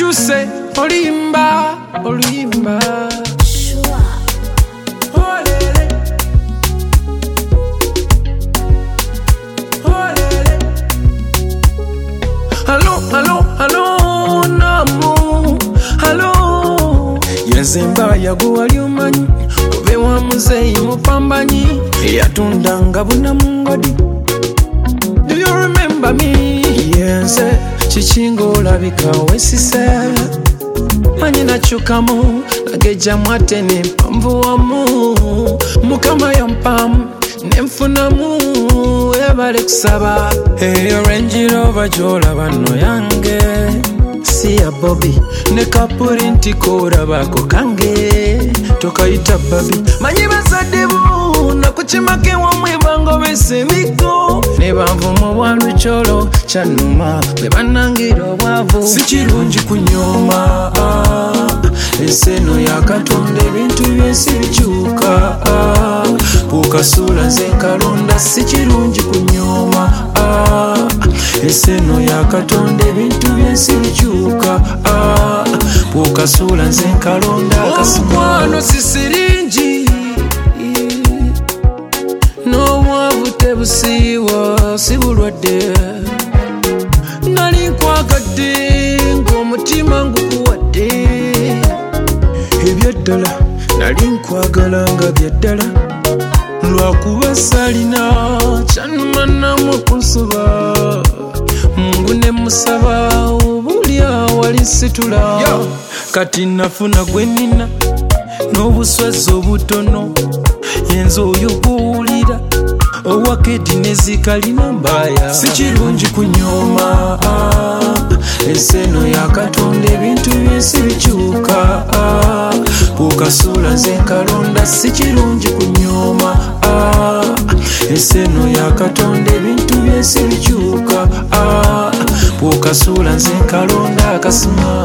chuse olimba Sure. olele olele Hello namu hello Yenzemba yaguwali umanyi obe wa muzeyi mupambanyi yatundanga buna mungodi. Do you remember me? Yenze chichingo olabika wesise manyi nakyukamu nageja mwatene mpamvu wamu mukama yampamu nenfunamu ebale kusaba eyo Range Rover gy'olaba nno yange si ya Bobby ne kapulinti koolabako kange tokayita babi manyi bazadde bo nakukimake wamwe bangobesa emiko ne banvuma bwalukyolo kyanuma bwe bannangira obwavu si kirungi kunyooma enseno ya Katonda ebintu byensi bikyuka bw'okasuula nze nkalonda si kirungi kunyooma enseno ya Katonda ebintu byensi bikyuka bw'okasuula nze nkalonda omukwano si siringi n'obwavu tebusiiwa si bulwadde nali nkwagadde ng'omutima ngukuwadde ebyaddala nali nkwagala nga byaddala lwakuba salina kyanuma namwe kunsoba Mungu ne musaba obulya wali situla kati nafuna gwe nina n'obuswazi obutono yenza oyo gw'owulira owakedi nezikalina mbaaya si kirungi kunyooma enseno ya Katonda ebintu byensi bikyuka bw'okasuula nze nkalonda si kirungi kunyooma enseno ya Katonda ebintu byensi bikyuka bw'okasuula nze nkalonda akasima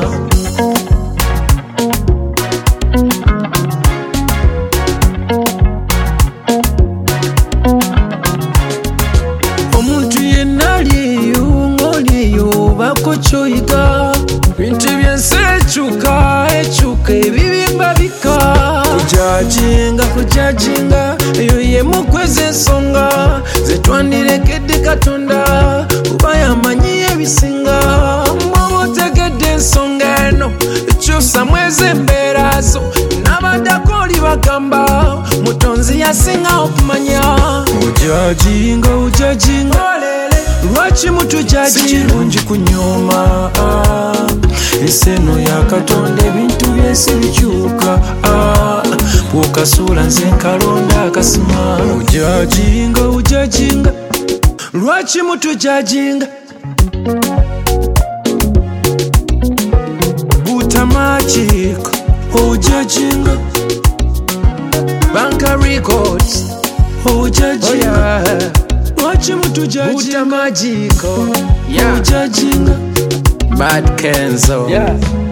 omuntu yenna aliyo bako kyoyiga bintu byensi ekyuka ebibimba bika kujajinga eyo yemu kweza ensonga zetwandirekedde Katonda kuba yamanyi ebisinga mwoba otegedde ensonga eno kyusa mwezi embeera zo n'abaddako oli bagamba mutonzi yasinga okumanya ujajinga lwaki mutujajinga si kirungi kunyooma enseno ya Katonda ebintu byensi bikyuka bw'okasuula nze nkalonda akasima ujajinga lwaki mutujajinga butamachiko ujajinga Banka Records ujajinga lwaki mutujajinga butamachiko ujajinga Bad Kenzo